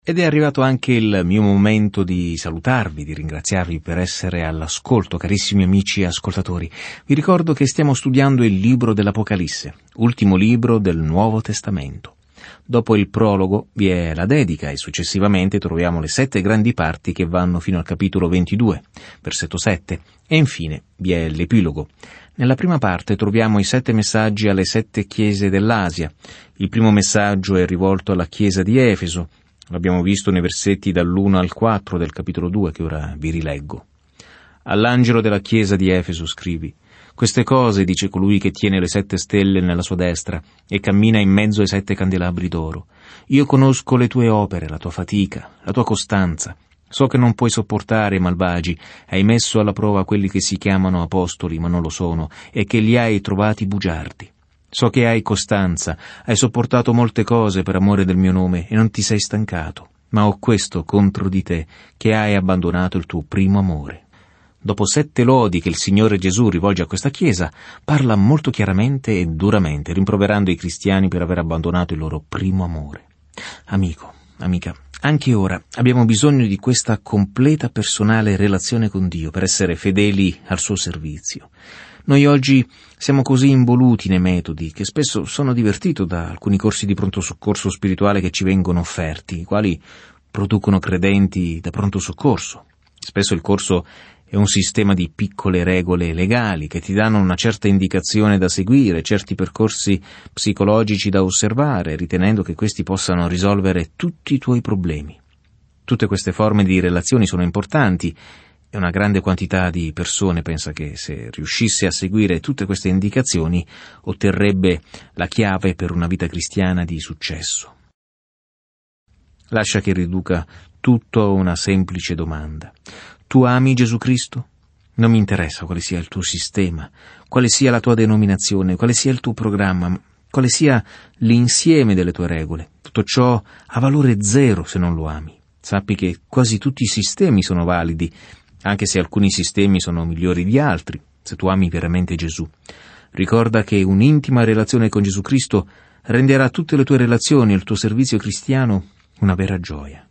Ed è arrivato anche il mio momento di salutarvi, di ringraziarvi per essere all'ascolto, carissimi amici ascoltatori. Vi ricordo che stiamo studiando il libro dell'Apocalisse, ultimo libro del Nuovo Testamento. Dopo il prologo vi è la dedica e successivamente troviamo le 7 grandi parti che vanno fino al capitolo 22, versetto 7, e infine vi è l'epilogo. Nella prima parte troviamo i 7 messaggi alle 7 chiese dell'Asia. Il primo messaggio è rivolto alla chiesa di Efeso. L'abbiamo visto nei versetti dall'1 al 4 del capitolo 2 che ora vi rileggo. All'angelo della chiesa di Efeso scrivi: queste cose dice colui che tiene le 7 stelle nella sua destra e cammina in mezzo ai 7 candelabri d'oro. Io conosco le tue opere, la tua fatica, la tua costanza. So che non puoi sopportare i malvagi, hai messo alla prova quelli che si chiamano apostoli ma non lo sono, e che li hai trovati bugiardi. So che hai costanza, hai sopportato molte cose per amore del mio nome e non ti sei stancato, ma ho questo contro di te, che hai abbandonato il tuo primo amore. Dopo 7 lodi che il Signore Gesù rivolge a questa Chiesa, parla molto chiaramente e duramente, rimproverando i cristiani per aver abbandonato il loro primo amore. Amico, amica, anche ora abbiamo bisogno di questa completa personale relazione con Dio per essere fedeli al suo servizio. Noi oggi siamo così involuti nei metodi che spesso sono divertito da alcuni corsi di pronto soccorso spirituale che ci vengono offerti, i quali producono credenti da pronto soccorso. Spesso il corso è un sistema di piccole regole legali che ti danno una certa indicazione da seguire, certi percorsi psicologici da osservare, ritenendo che questi possano risolvere tutti i tuoi problemi. Tutte queste forme di relazioni sono importanti e una grande quantità di persone pensa che se riuscisse a seguire tutte queste indicazioni otterrebbe la chiave per una vita cristiana di successo. Lascia che riduca tutto a una semplice domanda. Tu ami Gesù Cristo? Non mi interessa quale sia il tuo sistema, quale sia la tua denominazione, quale sia il tuo programma, quale sia l'insieme delle tue regole. Tutto ciò ha valore zero se non lo ami. Sappi che quasi tutti i sistemi sono validi, anche se alcuni sistemi sono migliori di altri, se tu ami veramente Gesù. Ricorda che un'intima relazione con Gesù Cristo renderà tutte le tue relazioni e il tuo servizio cristiano una vera gioia.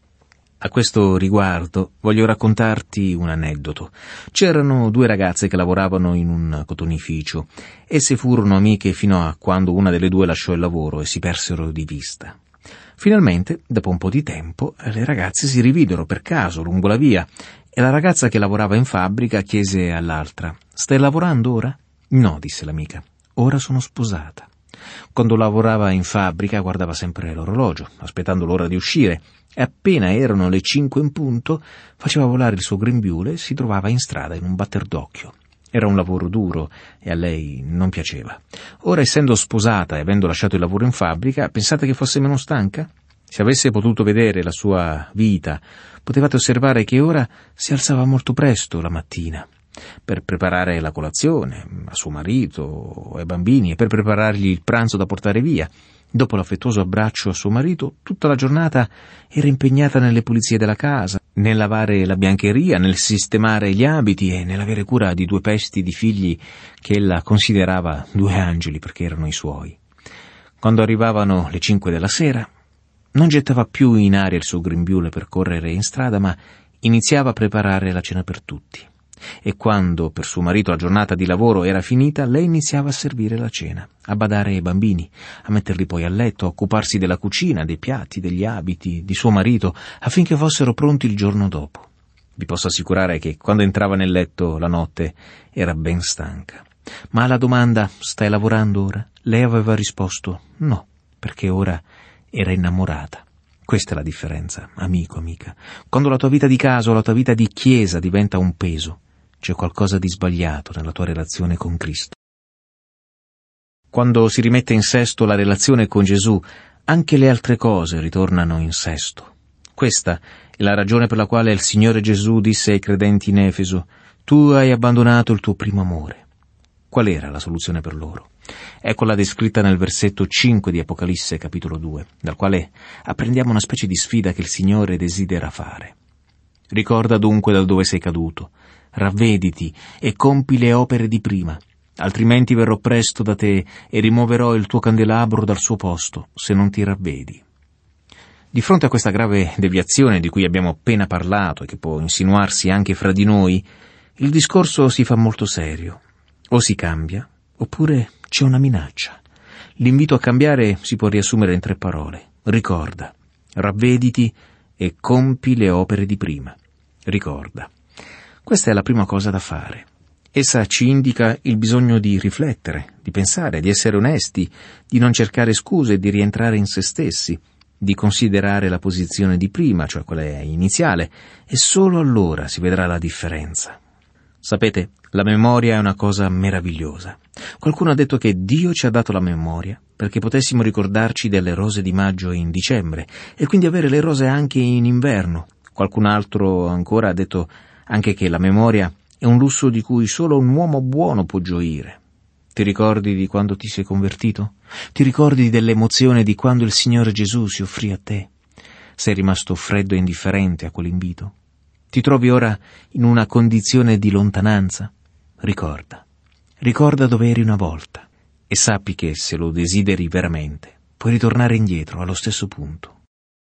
A questo riguardo voglio raccontarti un aneddoto. C'erano 2 ragazze che lavoravano in un cotonificio. Esse furono amiche fino a quando una delle 2 lasciò il lavoro e si persero di vista. Finalmente, dopo un po' di tempo, le ragazze si rividero per caso lungo la via e la ragazza che lavorava in fabbrica chiese all'altra: «Stai lavorando ora?» «No», disse l'amica, «ora sono sposata». Quando lavorava in fabbrica guardava sempre l'orologio, aspettando l'ora di uscire, e appena erano le 5 in punto faceva volare il suo grembiule e si trovava in strada in un batter d'occhio. Era un lavoro duro e a lei non piaceva. Ora, essendo sposata e avendo lasciato il lavoro in fabbrica, pensate che fosse meno stanca? Se avesse potuto vedere la sua vita, potevate osservare che ora si alzava molto presto la mattina per preparare la colazione a suo marito e ai bambini e per preparargli il pranzo da portare via. Dopo l'affettuoso abbraccio a suo marito, tutta la giornata era impegnata nelle pulizie della casa, nel lavare la biancheria, nel sistemare gli abiti e nell'avere cura di 2 pesti di figli che ella considerava 2 angeli perché erano i suoi. Quando arrivavano le 5 della sera, non gettava più in aria il suo grembiule per correre in strada, ma iniziava a preparare la cena per tutti. E quando per suo marito la giornata di lavoro era finita, lei iniziava a servire la cena, a badare ai bambini, a metterli poi a letto, a occuparsi della cucina, dei piatti, degli abiti, di suo marito, affinché fossero pronti il giorno dopo. Vi posso assicurare che quando entrava nel letto la notte era ben stanca. Ma alla domanda «Stai lavorando ora?» lei aveva risposto «No», perché ora era innamorata. Questa è la differenza, amico, amica. Quando la tua vita di casa o la tua vita di chiesa diventa un peso, c'è qualcosa di sbagliato nella tua relazione con Cristo. Quando si rimette in sesto la relazione con Gesù, anche le altre cose ritornano in sesto. Questa è la ragione per la quale il Signore Gesù disse ai credenti in Efeso: «Tu hai abbandonato il tuo primo amore». Qual era la soluzione per loro? Eccola descritta nel versetto 5 di Apocalisse capitolo 2, dal quale apprendiamo una specie di sfida che il Signore desidera fare. «Ricorda dunque da dove sei caduto, ravvediti e compi le opere di prima, altrimenti verrò presto da te e rimuoverò il tuo candelabro dal suo posto, se non ti ravvedi». Di fronte a questa grave deviazione di cui abbiamo appena parlato e che può insinuarsi anche fra di noi, il discorso si fa molto serio. O si cambia, oppure c'è una minaccia. L'invito a cambiare si può riassumere in 3 parole. Ricorda, ravvediti e compi le opere di prima. Ricorda. Questa è la prima cosa da fare. Essa ci indica il bisogno di riflettere, di pensare, di essere onesti, di non cercare scuse, di rientrare in se stessi, di considerare la posizione di prima, cioè quella iniziale, e solo allora si vedrà la differenza. Sapete, la memoria è una cosa meravigliosa. Qualcuno ha detto che Dio ci ha dato la memoria perché potessimo ricordarci delle rose di maggio in dicembre e quindi avere le rose anche in inverno. Qualcun altro ancora ha detto anche che la memoria è un lusso di cui solo un uomo buono può gioire. Ti ricordi di quando ti sei convertito? Ti ricordi dell'emozione di quando il Signore Gesù si offrì a te? Sei rimasto freddo e indifferente a quell'invito? Ti trovi ora in una condizione di lontananza? Ricorda dove eri una volta e sappi che se lo desideri veramente puoi ritornare indietro allo stesso punto.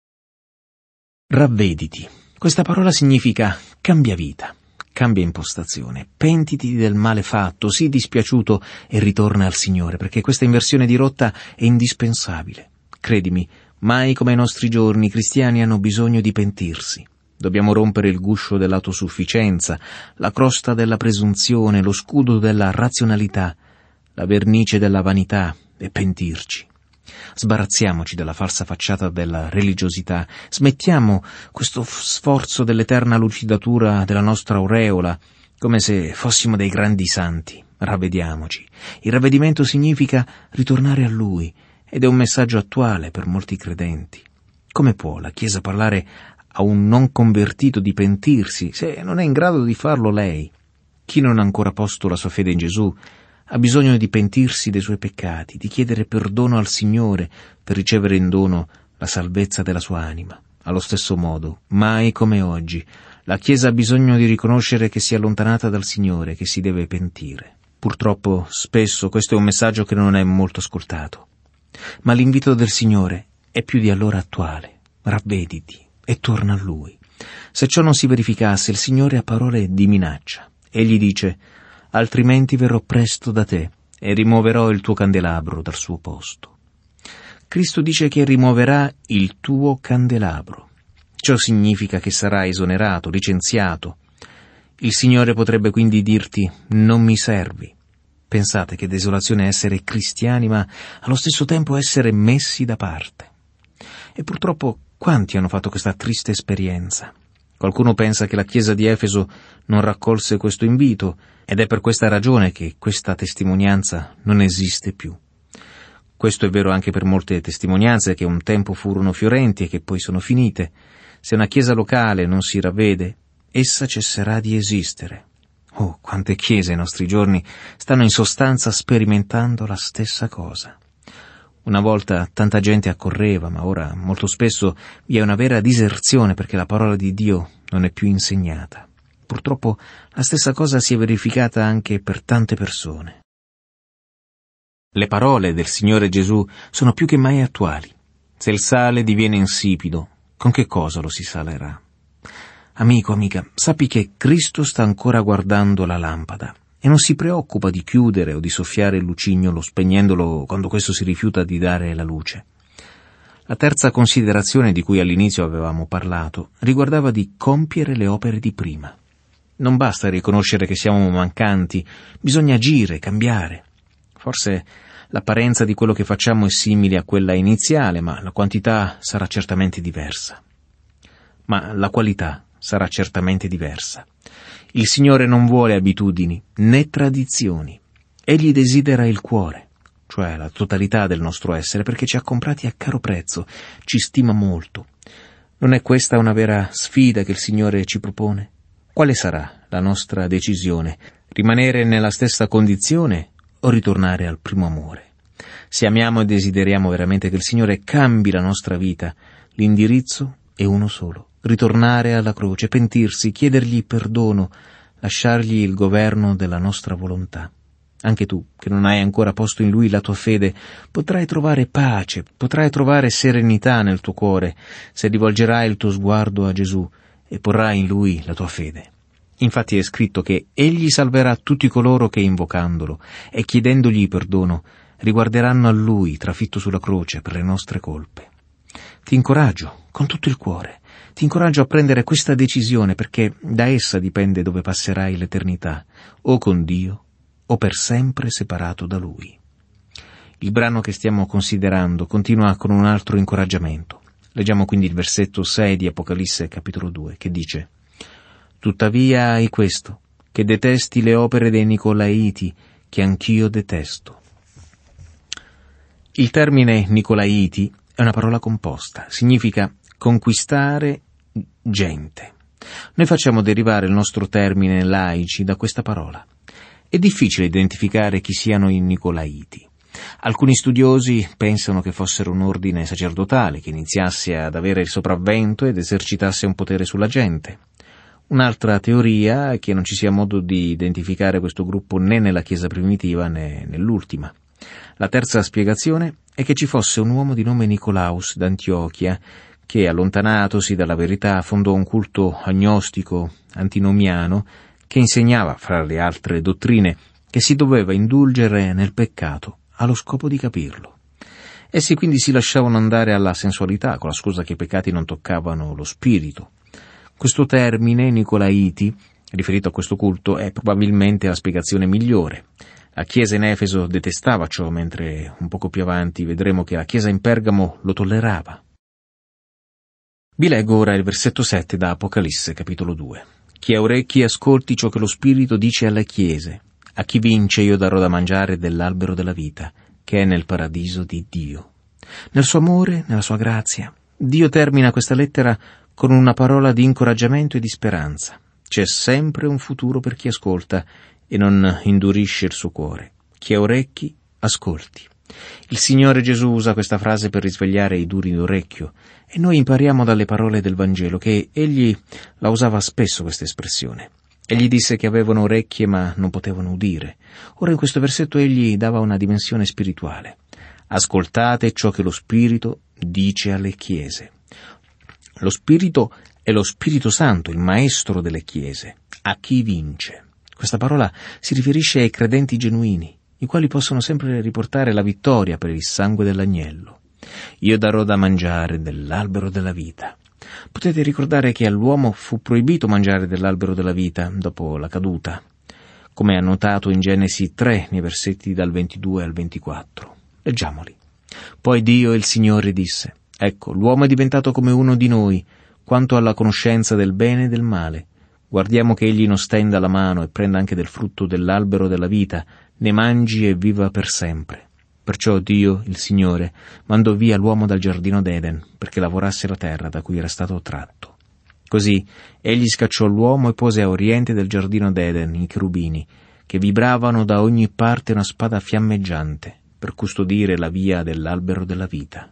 Ravvediti. Questa parola significa cambia vita. Cambia impostazione, pentiti del male fatto, sii dispiaciuto e ritorna al Signore, perché questa inversione di rotta è indispensabile. Credimi, mai come ai nostri giorni i cristiani hanno bisogno di pentirsi. Dobbiamo rompere il guscio dell'autosufficienza, la crosta della presunzione, lo scudo della razionalità, la vernice della vanità e pentirci. Sbarazziamoci della falsa facciata della religiosità, smettiamo questo sforzo dell'eterna lucidatura della nostra aureola, come se fossimo dei grandi santi. Ravvediamoci. Il ravvedimento significa ritornare a Lui, ed è un messaggio attuale per molti credenti. Come può la Chiesa parlare a un non convertito di pentirsi, se non è in grado di farlo lei? Chi non ha ancora posto la sua fede in Gesù ha bisogno di pentirsi dei suoi peccati, di chiedere perdono al Signore per ricevere in dono la salvezza della sua anima. Allo stesso modo, mai come oggi, la Chiesa ha bisogno di riconoscere che si è allontanata dal Signore, che si deve pentire. Purtroppo, spesso questo è un messaggio che non è molto ascoltato. Ma l'invito del Signore è più di allora attuale. Ravvediti e torna a Lui. Se ciò non si verificasse, il Signore ha parole di minaccia. Egli dice: altrimenti verrò presto da te e rimuoverò il tuo candelabro dal suo posto. Cristo dice che rimuoverà il tuo candelabro. Ciò significa che sarai esonerato, licenziato. Il Signore potrebbe quindi dirti: non mi servi. Pensate che desolazione essere cristiani, ma allo stesso tempo essere messi da parte. E purtroppo quanti hanno fatto questa triste esperienza? Qualcuno pensa che la Chiesa di Efeso non raccolse questo invito, ed è per questa ragione che questa testimonianza non esiste più. Questo è vero anche per molte testimonianze che un tempo furono fiorenti e che poi sono finite. Se una Chiesa locale non si ravvede, essa cesserà di esistere. Oh, quante chiese ai nostri giorni stanno in sostanza sperimentando la stessa cosa. Una volta tanta gente accorreva, ma ora molto spesso vi è una vera diserzione perché la parola di Dio non è più insegnata. Purtroppo la stessa cosa si è verificata anche per tante persone. Le parole del Signore Gesù sono più che mai attuali. Se il sale diviene insipido, con che cosa lo si salerà? Amico, amica, sappi che Cristo sta ancora guardando la lampada e non si preoccupa di chiudere o di soffiare il lucignolo spegnendolo quando questo si rifiuta di dare la luce. La terza considerazione di cui all'inizio avevamo parlato riguardava di compiere le opere di prima. Non basta riconoscere che siamo mancanti, bisogna agire, cambiare. Forse l'apparenza di quello che facciamo è simile a quella iniziale, ma la quantità sarà certamente diversa. Ma la qualità sarà certamente diversa. Il Signore non vuole abitudini né tradizioni. Egli desidera il cuore, cioè la totalità del nostro essere, perché ci ha comprati a caro prezzo, ci stima molto. Non è questa una vera sfida che il Signore ci propone? Quale sarà la nostra decisione? Rimanere nella stessa condizione o ritornare al primo amore? Se amiamo e desideriamo veramente che il Signore cambi la nostra vita, l'indirizzo è uno solo: ritornare alla croce, pentirsi, chiedergli perdono, lasciargli il governo della nostra volontà. Anche tu, che non hai ancora posto in Lui la tua fede, potrai trovare pace, potrai trovare serenità nel tuo cuore se rivolgerai il tuo sguardo a Gesù e porrai in Lui la tua fede. Infatti è scritto che Egli salverà tutti coloro che, invocandolo e chiedendogli perdono, riguarderanno a Lui trafitto sulla croce per le nostre colpe. Ti incoraggio con tutto il cuore, ti incoraggio a prendere questa decisione, perché da essa dipende dove passerai l'eternità, o con Dio o per sempre separato da Lui. Il brano che stiamo considerando continua con un altro incoraggiamento. Leggiamo quindi il versetto 6 di Apocalisse capitolo 2, che dice: «Tuttavia hai questo, che detesti le opere dei Nicolaiti, che anch'io detesto». Il termine Nicolaiti è una parola composta, significa conquistare gente. Noi facciamo derivare il nostro termine laici da questa parola. È difficile identificare chi siano i Nicolaiti. Alcuni studiosi pensano che fossero un ordine sacerdotale che iniziasse ad avere il sopravvento ed esercitasse un potere sulla gente. Un'altra teoria è che non ci sia modo di identificare questo gruppo né nella Chiesa primitiva né nell'ultima. La terza spiegazione è che ci fosse un uomo di nome Nicolaus d'Antiochia che, allontanatosi dalla verità, fondò un culto agnostico antinomiano che insegnava, fra le altre dottrine, che si doveva indulgere nel peccato allo scopo di capirlo. Essi quindi si lasciavano andare alla sensualità con la scusa che i peccati non toccavano lo spirito. Questo termine, Nicolaiti, riferito a questo culto, è probabilmente la spiegazione migliore. La Chiesa in Efeso detestava ciò, mentre un poco più avanti vedremo che la Chiesa in Pergamo lo tollerava. Vi leggo ora il versetto 7 da Apocalisse capitolo 2. «Chi ha orecchi ascolti ciò che lo Spirito dice alle chiese. A chi vince io darò da mangiare dell'albero della vita, che è nel paradiso di Dio». Nel suo amore, nella sua grazia, Dio termina questa lettera con una parola di incoraggiamento e di speranza. C'è sempre un futuro per chi ascolta e non indurisce il suo cuore. Chi ha orecchi, ascolti. Il Signore Gesù usa questa frase per risvegliare i duri d'orecchio, e noi impariamo dalle parole del Vangelo che egli la usava spesso questa espressione. Egli disse che avevano orecchie ma non potevano udire. Ora in questo versetto egli dava una dimensione spirituale. Ascoltate ciò che lo Spirito dice alle chiese. Lo Spirito è lo Spirito Santo, il Maestro delle chiese. A chi vince? Questa parola si riferisce ai credenti genuini, i quali possono sempre riportare la vittoria per il sangue dell'agnello. Io darò da mangiare dell'albero della vita. Potete ricordare che all'uomo fu proibito mangiare dell'albero della vita dopo la caduta, come è annotato in Genesi 3, nei versetti dal 22 al 24. Leggiamoli. Poi Dio, il Signore, disse: «Ecco, l'uomo è diventato come uno di noi, quanto alla conoscenza del bene e del male. Guardiamo che egli non stenda la mano e prenda anche del frutto dell'albero della vita, ne mangi e viva per sempre». Perciò Dio, il Signore, mandò via l'uomo dal giardino d'Eden perché lavorasse la terra da cui era stato tratto. Così egli scacciò l'uomo e pose a oriente del giardino d'Eden i cherubini, che vibravano da ogni parte una spada fiammeggiante per custodire la via dell'albero della vita.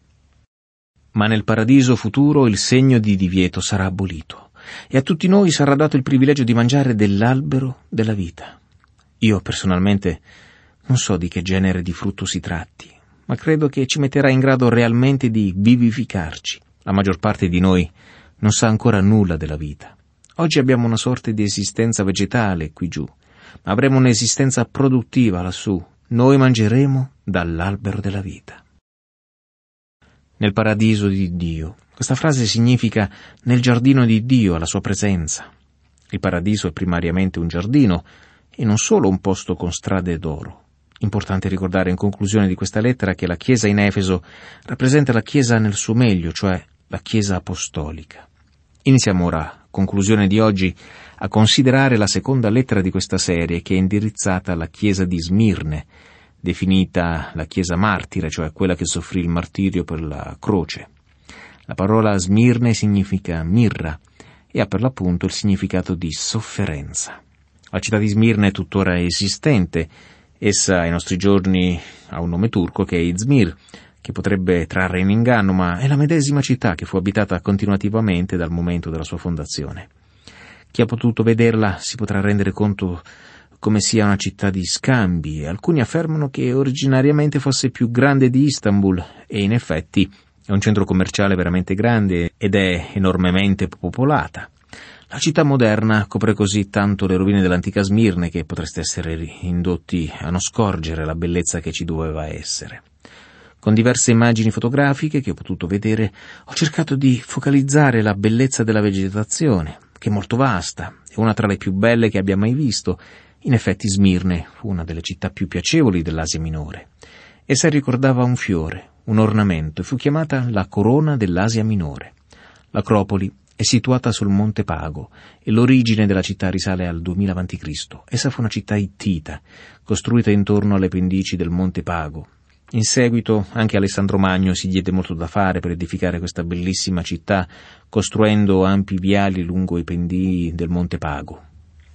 Ma nel paradiso futuro il segno di divieto sarà abolito e a tutti noi sarà dato il privilegio di mangiare dell'albero della vita. Io personalmente non so di che genere di frutto si tratti, ma credo che ci metterà in grado realmente di vivificarci. La maggior parte di noi non sa ancora nulla della vita. Oggi abbiamo una sorta di esistenza vegetale qui giù, ma avremo un'esistenza produttiva lassù. Noi mangeremo dall'albero della vita. Nel paradiso di Dio. Questa frase significa nel giardino di Dio, alla sua presenza. Il paradiso è primariamente un giardino e non solo un posto con strade d'oro. Importante ricordare in conclusione di questa lettera che la Chiesa in Efeso rappresenta la Chiesa nel suo meglio, cioè la Chiesa apostolica. Iniziamo ora, conclusione di oggi, a considerare la seconda lettera di questa serie, che è indirizzata alla Chiesa di Smirne, definita la Chiesa martire, cioè quella che soffrì il martirio per la croce. La parola Smirne significa mirra e ha per l'appunto il significato di sofferenza. La città di Smirne è tuttora esistente. Essa ai nostri giorni ha un nome turco che è Izmir, che potrebbe trarre in inganno, ma è la medesima città che fu abitata continuativamente dal momento della sua fondazione. Chi ha potuto vederla si potrà rendere conto come sia una città di scambi, e alcuni affermano che originariamente fosse più grande di Istanbul, e in effetti è un centro commerciale veramente grande ed è enormemente popolata. La città moderna copre così tanto le rovine dell'antica Smirne che potreste essere indotti a non scorgere la bellezza che ci doveva essere. Con diverse immagini fotografiche che ho potuto vedere, ho cercato di focalizzare la bellezza della vegetazione, che è molto vasta, è una tra le più belle che abbia mai visto. In effetti Smirne fu una delle città più piacevoli dell'Asia Minore. Essa ricordava un fiore, un ornamento, e fu chiamata la corona dell'Asia Minore. L'Acropoli è situata sul Monte Pago e l'origine della città risale al 2000 a.C. Essa fu una città ittita, costruita intorno alle pendici del Monte Pago. In seguito anche Alessandro Magno si diede molto da fare per edificare questa bellissima città, costruendo ampi viali lungo i pendii del Monte Pago.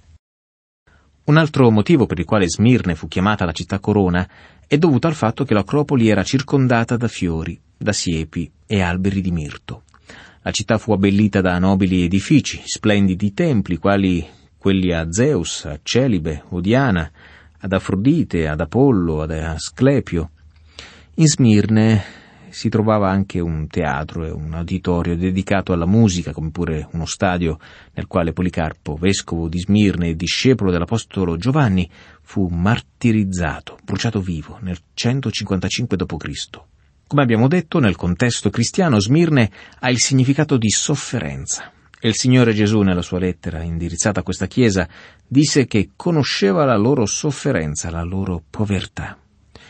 Un altro motivo per il quale Smirne fu chiamata la città corona è dovuto al fatto che l'Acropoli era circondata da fiori, da siepi e alberi di mirto. La città fu abbellita da nobili edifici, splendidi templi, quali quelli a Zeus, a Celibe, o Diana, ad Afrodite, ad Apollo, ad Asclepio. In Smirne si trovava anche un teatro e un uditorio dedicato alla musica, come pure uno stadio nel quale Policarpo, vescovo di Smirne e discepolo dell'apostolo Giovanni, fu martirizzato, bruciato vivo nel 155 d.C. Come abbiamo detto, nel contesto cristiano Smirne ha il significato di sofferenza. E il Signore Gesù, nella sua lettera indirizzata a questa chiesa, disse che conosceva la loro sofferenza, la loro povertà.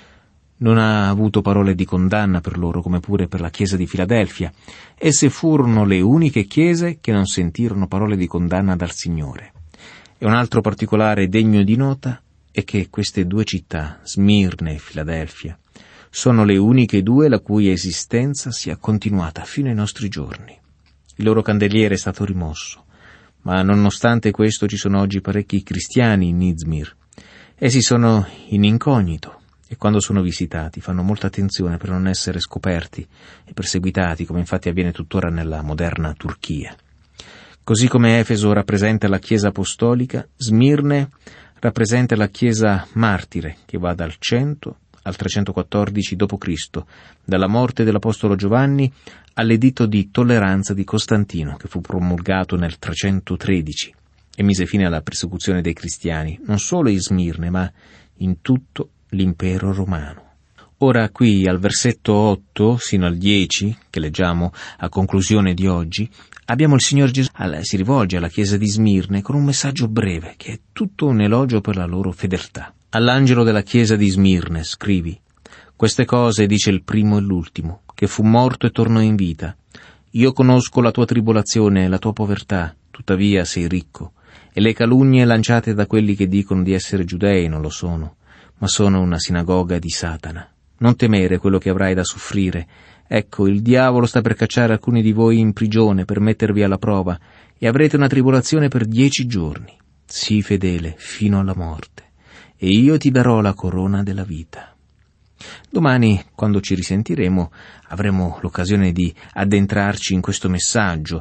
Non ha avuto parole di condanna per loro, come pure per la chiesa di Filadelfia. Esse furono le uniche chiese che non sentirono parole di condanna dal Signore. E un altro particolare degno di nota è che queste due città, Smirne e Filadelfia, sono le uniche due la cui esistenza sia continuata fino ai nostri giorni. Il loro candeliere è stato rimosso, ma nonostante questo ci sono oggi parecchi cristiani in Izmir. Essi sono in incognito e quando sono visitati fanno molta attenzione per non essere scoperti e perseguitati, come infatti avviene tuttora nella moderna Turchia. Così come Efeso rappresenta la Chiesa apostolica, Smirne rappresenta la Chiesa martire, che va dal 100 al 314 d.C., dalla morte dell'Apostolo Giovanni all'editto di tolleranza di Costantino, che fu promulgato nel 313 e mise fine alla persecuzione dei cristiani, non solo in Smirne, ma in tutto l'impero romano. Ora qui al versetto 8 sino al 10, che leggiamo a conclusione di oggi, abbiamo il Signor Gesù si rivolge alla chiesa di Smirne con un messaggio breve, che è tutto un elogio per la loro fedeltà. All'angelo della chiesa di Smirne scrivi: queste cose dice il primo e l'ultimo, che fu morto e tornò in vita. Io conosco la tua tribolazione e la tua povertà, tuttavia sei ricco, e le calunnie lanciate da quelli che dicono di essere giudei non lo sono, ma sono una sinagoga di Satana. Non temere quello che avrai da soffrire. Ecco, il diavolo sta per cacciare alcuni di voi in prigione per mettervi alla prova, e avrete una tribolazione per 10 giorni. Sii fedele fino alla morte, e io ti darò la corona della vita. Domani, quando ci risentiremo, avremo l'occasione di addentrarci in questo messaggio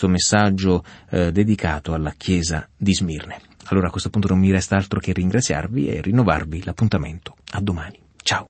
dedicato alla chiesa di Smirne. Allora a questo punto non mi resta altro che ringraziarvi e rinnovarvi l'appuntamento. A domani. Ciao.